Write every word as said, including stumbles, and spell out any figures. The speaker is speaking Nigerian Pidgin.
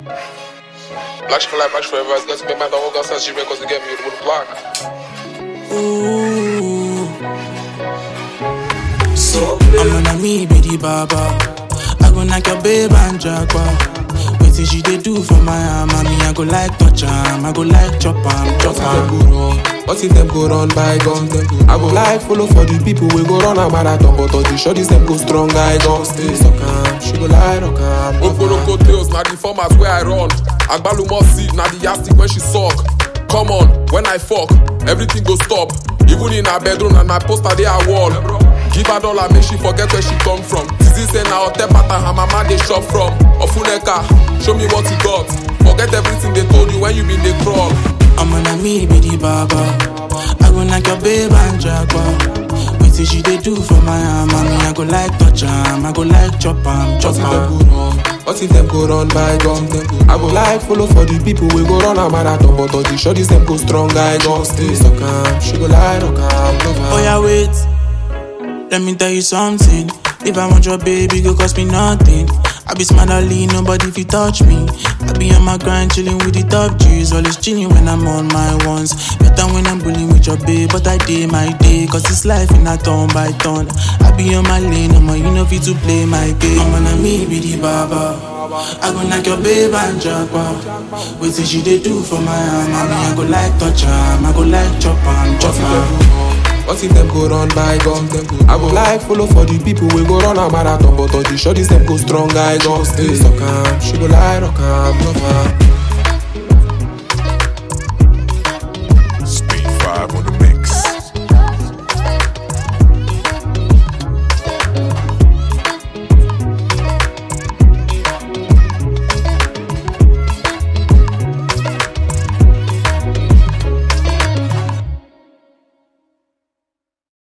Black for life, black forever. It's gonna be my dog. Gonna start shivering 'cause they get me with the block. Ooh. So I'm on me, baby baba. I go knock your babe and jackpot. Wait till she they do for my arm, mommy. I go like touch am, I go like chop am, chop am. What if them go run by guns? I go like follow for the people we go run a marathon, but all the shorties them go strong. I go stay so calm. She go lie rock am. Oporoko tails, na the format where I run. Agbalumo seed, na the yastic when she suck. Come on, when I fuck, everything go stop. Even in her bedroom and my poster they are wall. Give her dollar, make she forget where she come from. Zizi say na hotel pattern her mama they shop from. Ofuneka, show me what you got. Forget everything they told you when you been they crawl. I'm on me, baby baba. I go knock your babe and jackpot. Wait till she they do for my arm, mommy. I go like touch am, I go like chop am, chop am. What if them go run by guns? I go like follow for the people we go run a marathon, but all the shorties them go strong. I go stay so calm. She go lie rock am. Oh yeah, wait. Let me tell you something. If I want your baby, go cost me nothing. I be smart, I lean, nobody if you touch me. I be on my grind, chilling with the top G's. Always chilling when I'm on my ones. Better when I'm bullying with your babe, but I day my day. Cause it's life in a turn by turn. I be on my lane, I'm a, you know fit to play my game. I'm on me, be the baba. I go knock your babe and jackpot. Wait till she they do for my arm, mommy. I go like touch am, I go like chop am, chop am. What if them go run by guns? I go like follow for the people we go run a marathon, but all the shorties them go strong. I go stay so calm. She go lie rock am, love her.